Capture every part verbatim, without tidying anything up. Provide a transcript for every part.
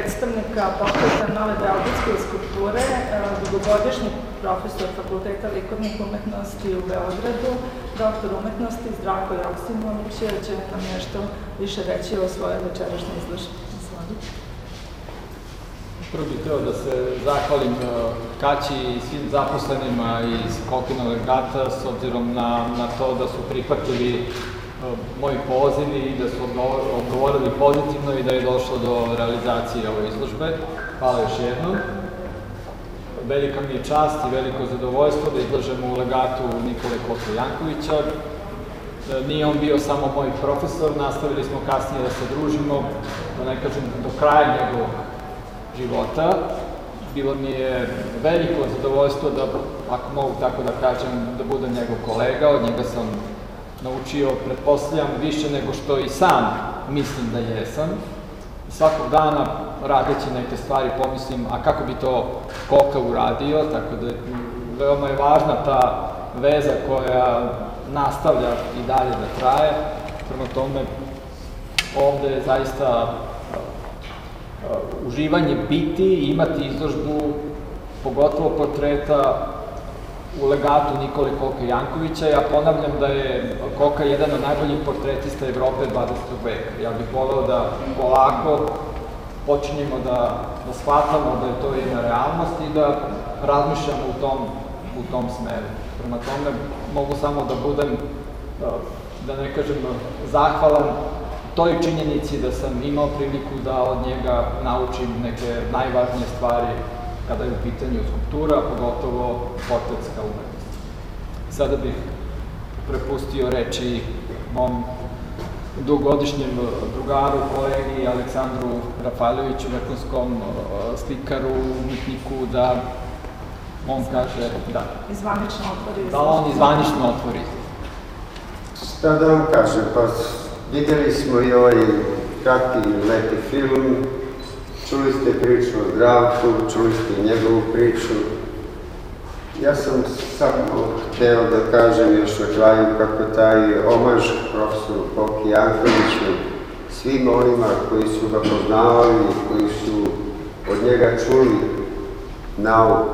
predstavnika pokreta Nove beogradske skulpture, dugogodišnji profesor Fakulteta likovnih umetnosti u Beogradu, doktor umetnosti Zdravko Joksimović će nam nešto više reći o svojoj večerašnjoj izložbi. Prvo bih hteo da se zahvalim Kaći i svim zaposlenima iz Kokinog legata s obzirom na, na to da su prihvatili moj poziv i da su odgovorili pozitivno i da je došlo do realizacije ove izložbe. Hvala još jednom. Velika mi je čast i veliko zadovoljstvo da izlažemo u legatu Nikole Koke Jankovića. Nije on bio samo moj profesor, nastavili smo kasnije da se družimo, da ne kažem do kraja njegovog života. Bilo mi je veliko zadovoljstvo da, ako mogu tako da kažem, da budem njegov kolega. Od njega sam naučio, pretpostavljam, više nego što i sam mislim da jesam. Svakog dana, radeći neke stvari, pomislim, a kako bi to Koka uradio, tako da veoma je važna ta veza koja nastavlja i dalje da traje. Prema tome, ovde je zaista uživanje biti i imati izložbu, pogotovo portreta u legatu Nikole Koke Jankovića. Ja ponavljam da je Koka jedan od najboljih portretista Evrope dvadesetog veka. Ja bih voleo da polako počinjemo da, da shvatamo da je to jedna realnost i da razmišljamo u tom, u tom smeru. Prema tome, mogu samo da budem, da ne kažem, zahvalan toj činjenici da sam imao priliku da od njega naučim neke najvažnije stvari kada je u pitanju skulptura, pogotovo portretska umetnost. Sada bih prepustio reči mom dugogodišnjem drugaru, kolegi Aleksandru Rafaljoviću, vrhunskom slikaru, umetniku, da on kaže da. Izvanično otvori. Da on izvanično otvori. Šta da vam kažem, pa videli smo i ovaj kratki lepi film, čuli ste priču o Zdravku, čuli ste i njegovu priču. Ja sam samo hteo da kažem još na kraju kako taj omaž profesoru Koki Jankoviću, svim onima koji su ga poznavali, koji su od njega čuli nauk.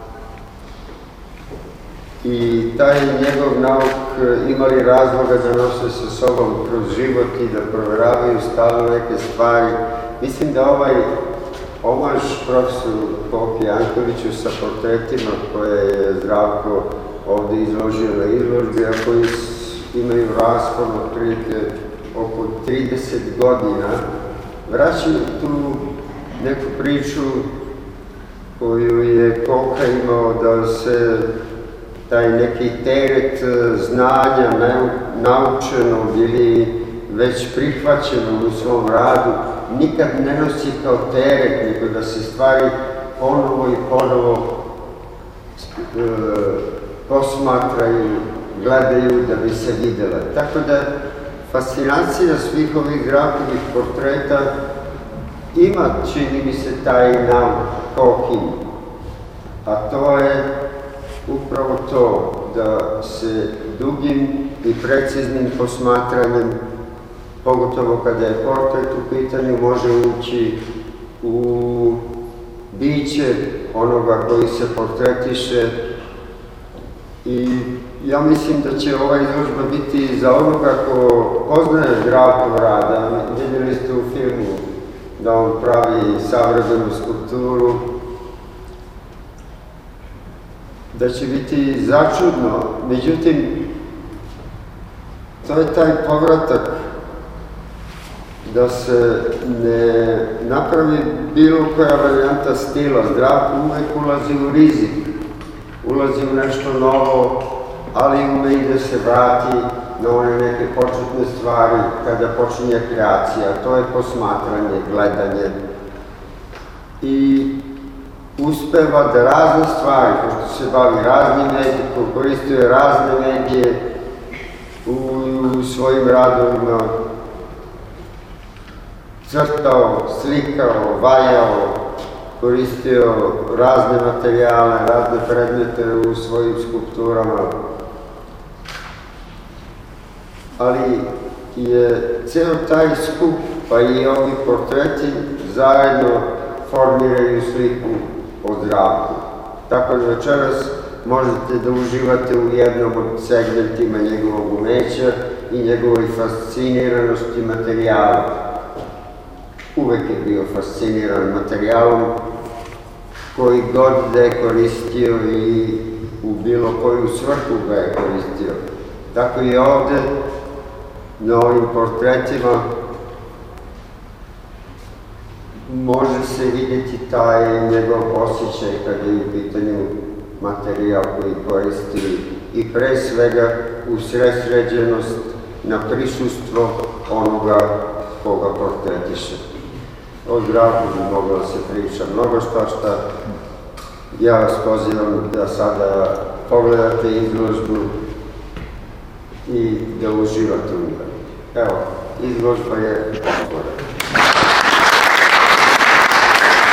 I taj njegov nauk imali razloga da nose sa sobom kroz život i da proveravaju stalno neke stvari. Mislim da ovaj omaž profesoru Koki Jankoviću sa portretima koje je Zdravko ovde izložio na izložbi, a koji imaju raspon otprilike oko trideset godina, vraćaju tu neku priču koju je Koka imao da se taj neki teret znanja naučenog ili već prihvaćenog u svom radu nikad ne nosi kao teret, nego da se stvari ponovo i ponovo e, posmatraju, gledaju da bi se videle. Tako da fascinacija svih ovih Zdravkovih portreta ima, čini mi se, taj nauk Kokin, a to je upravo to da se dugim i preciznim posmatranjem, pogotovo kada je portret u pitanju, može ući u biće onoga koji se portretiše. I ja mislim da će ova izložba biti za onoga ko poznaje Zdravkov rad. Vidjeli ste u filmu da on pravi savremenu skulpturu, da će biti začudno. Međutim, to je taj povratak da se ne napravi bilo koja varijanta stila. Zdravko uvek ulazi u rizik, ulazi u nešto novo, ali ume i da se vrati na one neke početne stvari kada počinje kreacija. To je posmatranje, gledanje. I uspeva da razne stvari, pošto se bavi raznim medikom, koristio razne medije u, u svojim radovima, crtao, slikao, vajao, koristio razne materijale, razne predmete u svojim skulpturama. Ali je ceo taj skup, pa i ovi portreti zajedno formiraju sliku o Zdravku. Tako da večeras možete da uživate u jednom od segmentima njegovog umeća i njegovoj fasciniranosti materijalom. Uvek je bio fasciniran materijalom koji god da je koristio i u bilo koju svrhu ga je koristio. Tako i ovde, na ovim portretima, može se vidjeti taj njegov osjećaj kada je u pitanju materijal koji koristi i pre svega usredsređenost na prisustvo onoga koga portretiše. O Zdravku bi moglo da se priča mnogo šta. Ja vas pozivam da sada pogledate izložbu i da uživate u njoj. Evo, izložba je otvorena.